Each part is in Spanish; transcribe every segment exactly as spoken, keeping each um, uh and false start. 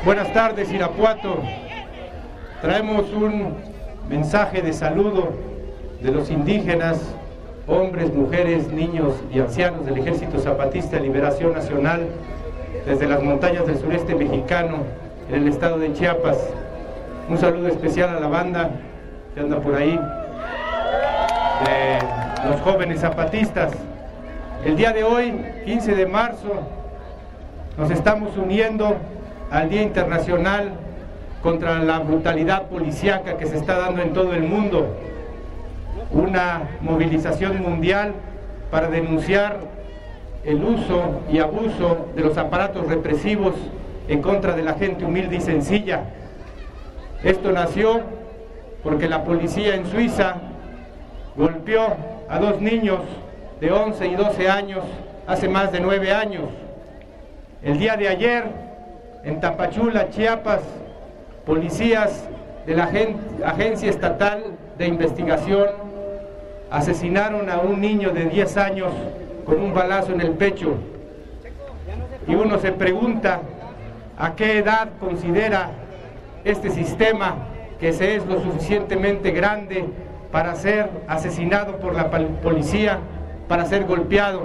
Buenas tardes, Irapuato. Traemos un mensaje de saludo de los indígenas, hombres, mujeres, niños y ancianos del Ejército Zapatista de Liberación Nacional desde las montañas del sureste mexicano, en el estado de Chiapas. Un saludo especial a la banda que anda por ahí, de los jóvenes zapatistas. El día de hoy, quince de marzo, nos estamos uniendo al Día Internacional contra la brutalidad policíaca que se está dando en todo el mundo. Una movilización mundial para denunciar el uso y abuso de los aparatos represivos en contra de la gente humilde y sencilla. Esto nació porque la policía en Suiza golpeó a dos niños de once y doce años hace más de nueve años. El día de ayer, en Tapachula, Chiapas, policías de la Agencia Estatal de Investigación asesinaron a un niño de diez años con un balazo en el pecho. Y uno se pregunta a qué edad considera este sistema que se es lo suficientemente grande para ser asesinado por la policía, para ser golpeado.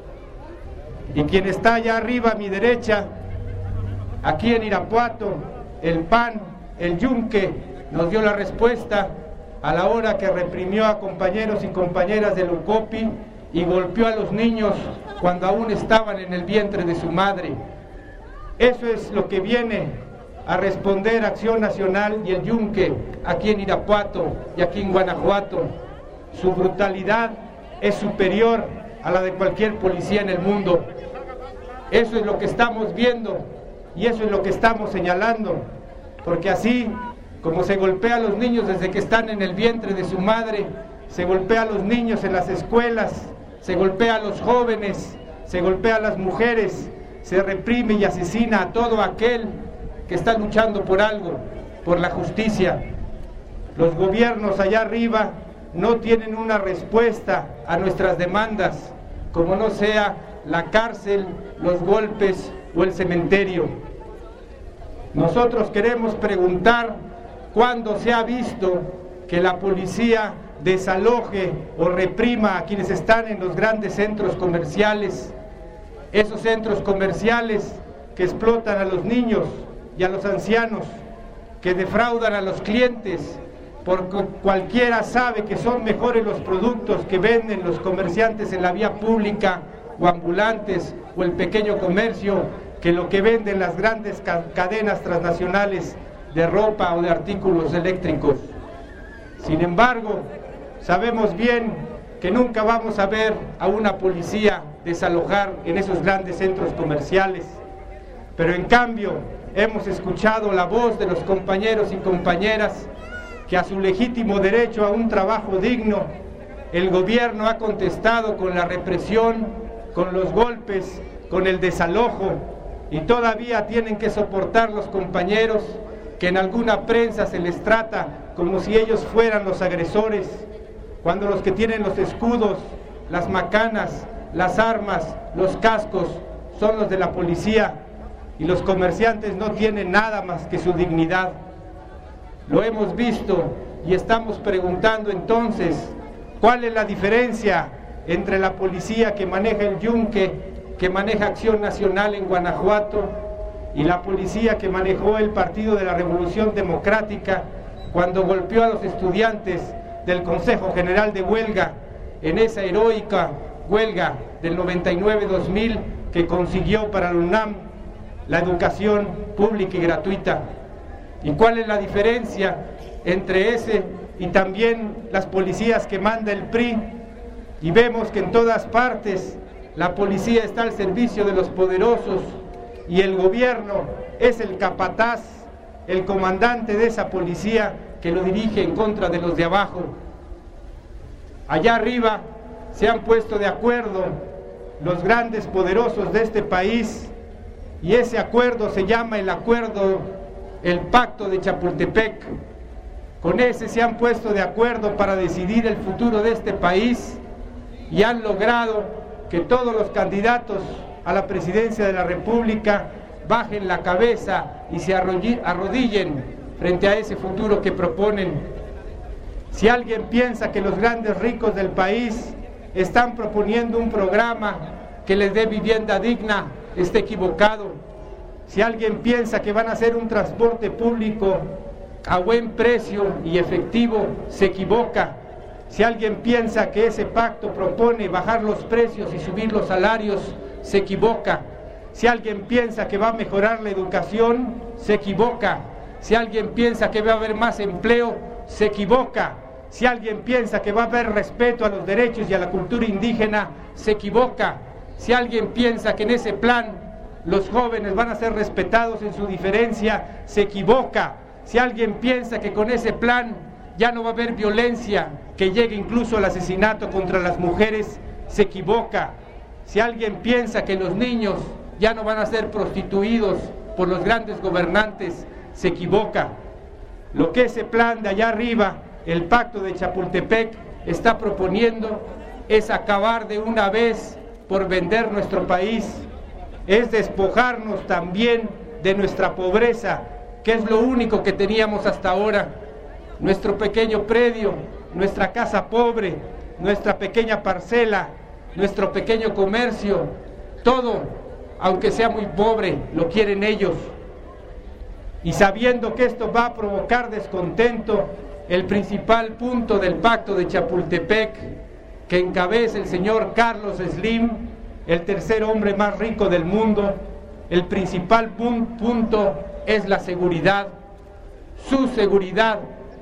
Y quien está allá arriba a mi derecha, aquí en Irapuato, el P A N, el Yunque, nos dio la respuesta a la hora que reprimió a compañeros y compañeras del UCOPI y golpeó a los niños cuando aún estaban en el vientre de su madre. Eso es lo que viene a responder Acción Nacional y el Yunque aquí en Irapuato y aquí en Guanajuato. Su brutalidad es superior a la de cualquier policía en el mundo. Eso es lo que estamos viendo y eso es lo que estamos señalando, porque así como se golpea a los niños desde que están en el vientre de su madre, se golpea a los niños en las escuelas, se golpea a los jóvenes, se golpea a las mujeres, se reprime y asesina a todo aquel que está luchando por algo, por la justicia. Los gobiernos allá arriba no tienen una respuesta a nuestras demandas, como no sea la cárcel, los golpes o el cementerio. Nosotros queremos preguntar cuándo se ha visto que la policía desaloje o reprima a quienes están en los grandes centros comerciales, esos centros comerciales que explotan a los niños y a los ancianos, que defraudan a los clientes, porque cualquiera sabe que son mejores los productos que venden los comerciantes en la vía pública o ambulantes o el pequeño comercio que lo que venden las grandes cadenas transnacionales de ropa o de artículos eléctricos. Sin embargo, sabemos bien que nunca vamos a ver a una policía desalojar en esos grandes centros comerciales, pero en cambio hemos escuchado la voz de los compañeros y compañeras que a su legítimo derecho a un trabajo digno, el gobierno ha contestado con la represión, con los golpes, con el desalojo, y todavía tienen que soportar los compañeros que en alguna prensa se les trata como si ellos fueran los agresores, cuando los que tienen los escudos, las macanas, las armas, los cascos, son los de la policía, y los comerciantes no tienen nada más que su dignidad. Lo hemos visto y estamos preguntando entonces, ¿cuál es la diferencia entre la policía que maneja el Yunque, que maneja Acción Nacional en Guanajuato, y la policía que manejó el Partido de la Revolución Democrática cuando golpeó a los estudiantes del Consejo General de Huelga en esa heroica huelga del noventa y nueve dos mil que consiguió para la UNAM la educación pública y gratuita? ¿Y cuál es la diferencia entre ese y también las policías que manda el P R I? Y vemos que en todas partes la policía está al servicio de los poderosos y el gobierno es el capataz, el comandante de esa policía que lo dirige en contra de los de abajo. Allá arriba se han puesto de acuerdo los grandes poderosos de este país y ese acuerdo se llama el acuerdo, el Pacto de Chapultepec. Con ese se han puesto de acuerdo para decidir el futuro de este país y han logrado que todos los candidatos a la presidencia de la República bajen la cabeza y se arrodillen frente a ese futuro que proponen. Si alguien piensa que los grandes ricos del país están proponiendo un programa que les dé vivienda digna, está equivocado. Si alguien piensa que van a hacer un transporte público a buen precio y efectivo, se equivoca. Si alguien piensa que ese pacto propone bajar los precios y subir los salarios, se equivoca. Si alguien piensa que va a mejorar la educación, se equivoca. Si alguien piensa que va a haber más empleo, se equivoca. Si alguien piensa que va a haber respeto a los derechos y a la cultura indígena, se equivoca. Si alguien piensa que en ese plan los jóvenes van a ser respetados en su diferencia, se equivoca. Si alguien piensa que con ese plan ya no va a haber violencia, que llegue incluso al asesinato contra las mujeres, se equivoca. Si alguien piensa que los niños ya no van a ser prostituidos por los grandes gobernantes, se equivoca. Lo que ese plan de allá arriba, el Pacto de Chapultepec, está proponiendo es acabar de una vez por vender nuestro país, es despojarnos también de nuestra pobreza, que es lo único que teníamos hasta ahora. Nuestro pequeño predio, nuestra casa pobre, nuestra pequeña parcela, nuestro pequeño comercio, todo, aunque sea muy pobre, lo quieren ellos. Y sabiendo que esto va a provocar descontento, el principal punto del Pacto de Chapultepec, que encabeza el señor Carlos Slim, el tercer hombre más rico del mundo, el principal punto es la seguridad, su seguridad,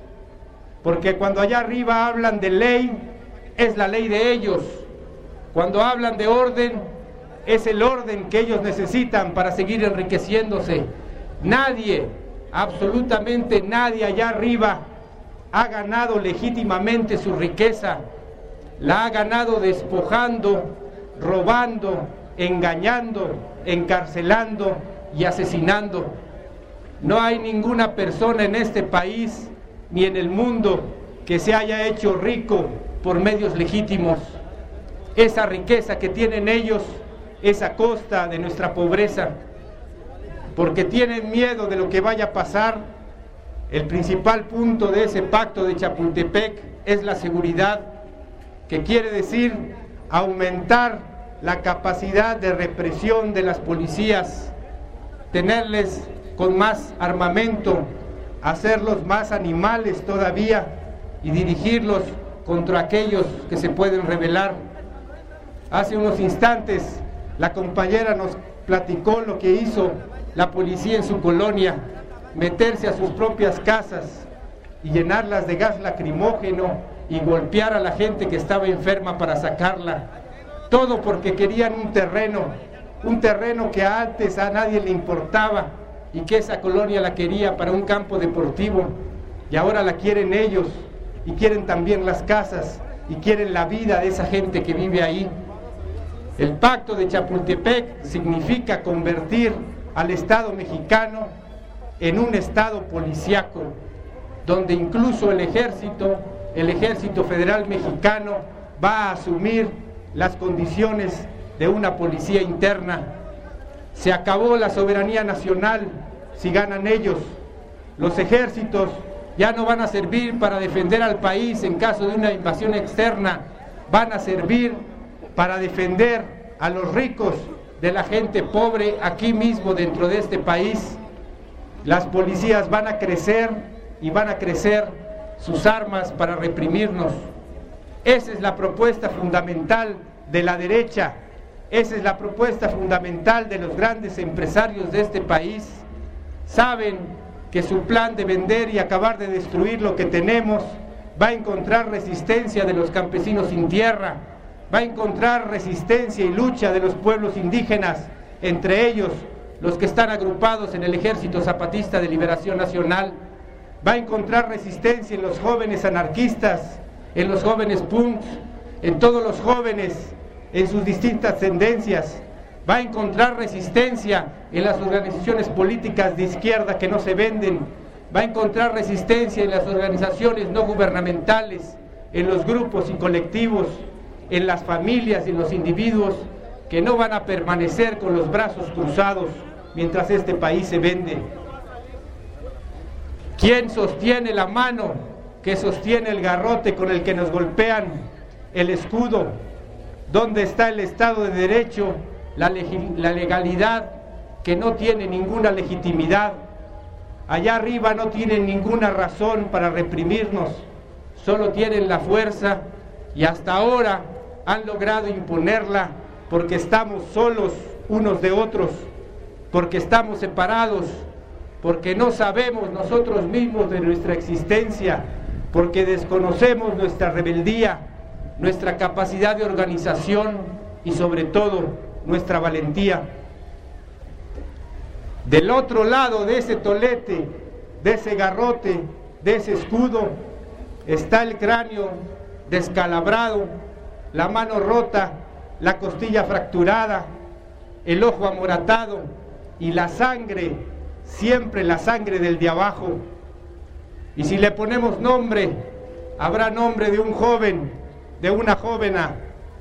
porque cuando allá arriba hablan de ley, es la ley de ellos. Cuando hablan de orden, es el orden que ellos necesitan para seguir enriqueciéndose. Nadie, absolutamente nadie allá arriba ha ganado legítimamente su riqueza. La ha ganado despojando, robando, engañando, encarcelando y asesinando. No hay ninguna persona en este país ni en el mundo que se haya hecho rico por medios legítimos. Esa riqueza que tienen ellos es a costa de nuestra pobreza, porque tienen miedo de lo que vaya a pasar. El principal punto de ese Pacto de Chapultepec es la seguridad, que quiere decir aumentar la capacidad de represión de las policías, tenerles con más armamento, hacerlos más animales todavía y dirigirlos contra aquellos que se pueden rebelar. Hace unos instantes la compañera nos platicó lo que hizo la policía en su colonia, meterse a sus propias casas y llenarlas de gas lacrimógeno y golpear a la gente que estaba enferma para sacarla, todo porque querían un terreno, un terreno que antes a nadie le importaba y que esa colonia la quería para un campo deportivo, y ahora la quieren ellos, y quieren también las casas, y quieren la vida de esa gente que vive ahí. El Pacto de Chapultepec significa convertir al Estado mexicano en un Estado policíaco, donde incluso el ejército, el Ejército Federal Mexicano, va a asumir las condiciones de una policía interna. Se acabó la soberanía nacional si ganan ellos. Los ejércitos ya no van a servir para defender al país en caso de una invasión externa, van a servir para defender a los ricos de la gente pobre aquí mismo dentro de este país. Las policías van a crecer y van a crecer sus armas para reprimirnos. Esa es la propuesta fundamental de la derecha, esa es la propuesta fundamental de los grandes empresarios de este país. Saben que su plan de vender y acabar de destruir lo que tenemos va a encontrar resistencia de los campesinos sin tierra, va a encontrar resistencia y lucha de los pueblos indígenas, entre ellos los que están agrupados en el Ejército Zapatista de Liberación Nacional, va a encontrar resistencia en los jóvenes anarquistas, en los jóvenes punks, en todos los jóvenes, en sus distintas tendencias, va a encontrar resistencia en las organizaciones políticas de izquierda que no se venden, va a encontrar resistencia en las organizaciones no gubernamentales, en los grupos y colectivos, en las familias y en los individuos que no van a permanecer con los brazos cruzados mientras este país se vende. ¿Quién sostiene la mano que sostiene el garrote con el que nos golpean el escudo? ¿Dónde está el Estado de Derecho, la, la legalidad que no tiene ninguna legitimidad? Allá arriba no tienen ninguna razón para reprimirnos, solo tienen la fuerza y hasta ahora han logrado imponerla porque estamos solos unos de otros, porque estamos separados, porque no sabemos nosotros mismos de nuestra existencia, porque desconocemos nuestra rebeldía, nuestra capacidad de organización y sobre todo nuestra valentía. Del otro lado de ese tolete, de ese garrote, de ese escudo, está el cráneo descalabrado, la mano rota, la costilla fracturada, el ojo amoratado y la sangre, siempre la sangre del de abajo. Y si le ponemos nombre, habrá nombre de un joven, de una jóvena,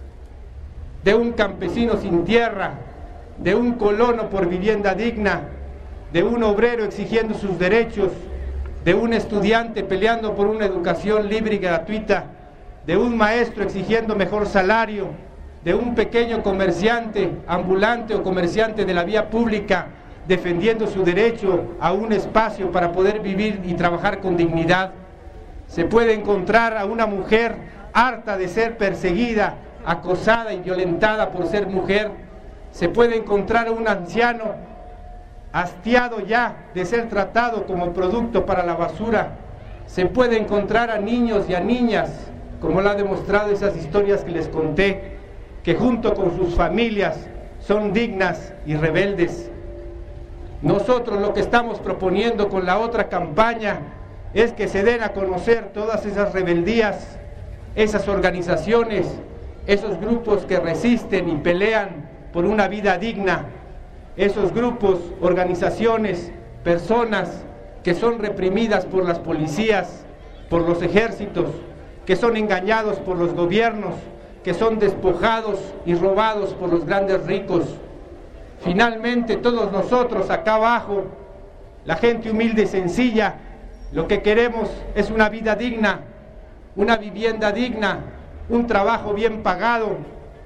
de un campesino sin tierra, de un colono por vivienda digna, de un obrero exigiendo sus derechos, de un estudiante peleando por una educación libre y gratuita, de un maestro exigiendo mejor salario, de un pequeño comerciante, ambulante o comerciante de la vía pública, defendiendo su derecho a un espacio para poder vivir y trabajar con dignidad. Se puede encontrar a una mujer harta de ser perseguida, acosada y violentada por ser mujer. Se puede encontrar a un anciano hastiado ya de ser tratado como producto para la basura. Se puede encontrar a niños y a niñas, como lo han demostrado esas historias que les conté, que junto con sus familias son dignas y rebeldes. Nosotros lo que estamos proponiendo con la otra campaña es que se den a conocer todas esas rebeldías, esas organizaciones, esos grupos que resisten y pelean por una vida digna, esos grupos, organizaciones, personas que son reprimidas por las policías, por los ejércitos, que son engañados por los gobiernos, que son despojados y robados por los grandes ricos. Finalmente, todos nosotros acá abajo, la gente humilde y sencilla, lo que queremos es una vida digna, una vivienda digna, un trabajo bien pagado,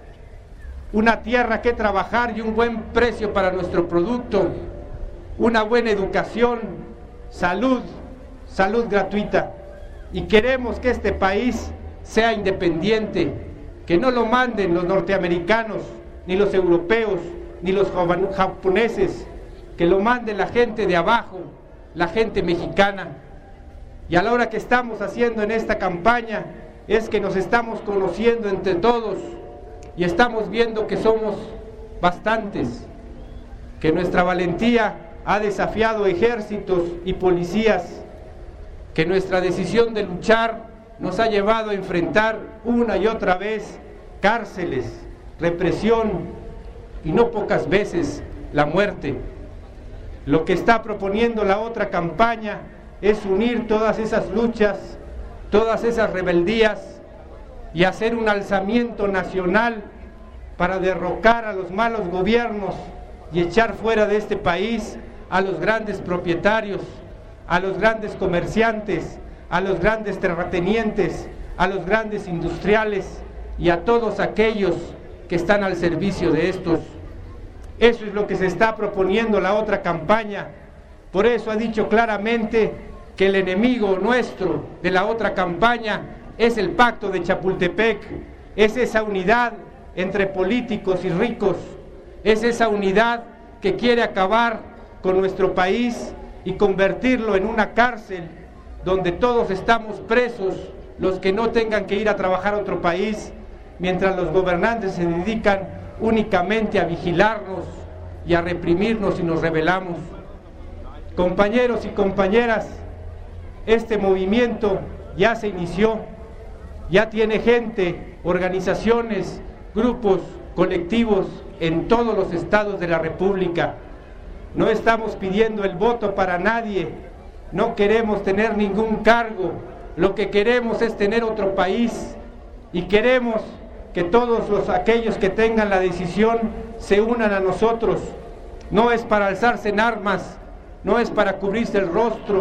una tierra que trabajar y un buen precio para nuestro producto, una buena educación, salud, salud gratuita. Y queremos que este país sea independiente, que no lo manden los norteamericanos, ni los europeos, ni los japoneses, que lo mande la gente de abajo, la gente mexicana. Y a la hora que estamos haciendo en esta campaña es que nos estamos conociendo entre todos y estamos viendo que somos bastantes, que nuestra valentía ha desafiado ejércitos y policías, que nuestra decisión de luchar nos ha llevado a enfrentar una y otra vez cárceles, represión y no pocas veces la muerte. Lo que está proponiendo la otra campaña es unir todas esas luchas, todas esas rebeldías y hacer un alzamiento nacional para derrocar a los malos gobiernos y echar fuera de este país a los grandes propietarios, a los grandes comerciantes, a los grandes terratenientes, a los grandes industriales y a todos aquellos que están al servicio de estos. Eso es lo que se está proponiendo la otra campaña. Por eso ha dicho claramente que el enemigo nuestro de la otra campaña es el pacto de Chapultepec, es esa unidad entre políticos y ricos, es esa unidad que quiere acabar con nuestro país y convertirlo en una cárcel donde todos estamos presos, los que no tengan que ir a trabajar a otro país, mientras los gobernantes se dedican únicamente a vigilarnos y a reprimirnos si nos rebelamos. Compañeros y compañeras, este movimiento ya se inició, ya tiene gente, organizaciones, grupos, colectivos en todos los estados de la República. No estamos pidiendo el voto para nadie, no queremos tener ningún cargo, lo que queremos es tener otro país y queremos que todos los, aquellos que tengan la decisión se unan a nosotros. No es para alzarse en armas, no es para cubrirse el rostro,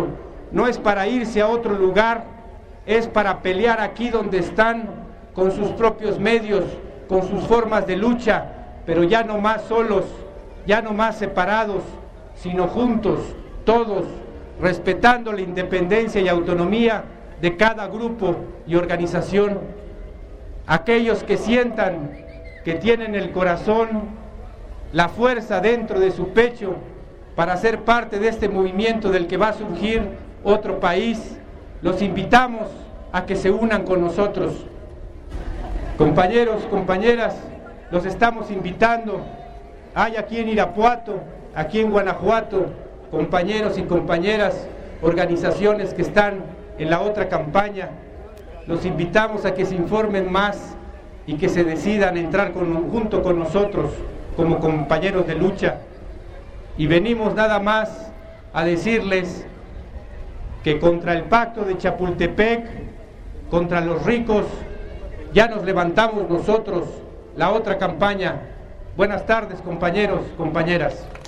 no es para irse a otro lugar, es para pelear aquí donde están, con sus propios medios, con sus formas de lucha, pero ya no más solos, ya no más separados, sino juntos, todos, respetando la independencia y autonomía de cada grupo y organización. Aquellos que sientan que tienen el corazón, la fuerza dentro de su pecho para ser parte de este movimiento del que va a surgir otro país, los invitamos a que se unan con nosotros. Compañeros, compañeras, los estamos invitando. Hay aquí en Irapuato, aquí en Guanajuato, compañeros y compañeras, organizaciones que están en la otra campaña. Los invitamos a que se informen más y que se decidan entrar con, junto con nosotros como compañeros de lucha. Y venimos nada más a decirles que contra el pacto de Chapultepec, contra los ricos, ya nos levantamos nosotros, la otra campaña. Buenas tardes, compañeros, compañeras.